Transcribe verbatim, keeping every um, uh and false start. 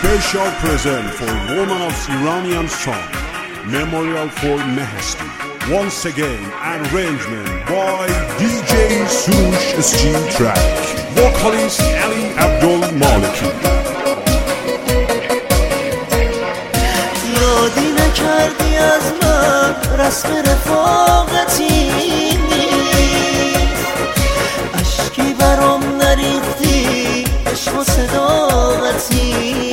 special present for Woman of Iranian Song, Memorial for Mehesti. Once again, arrangement by D J Sush S G Track, vocalist Ali Abdul Maliki. یادی نکردی از من رسم رفاقتی، اشکی برام نریختی عشق و صداقتی.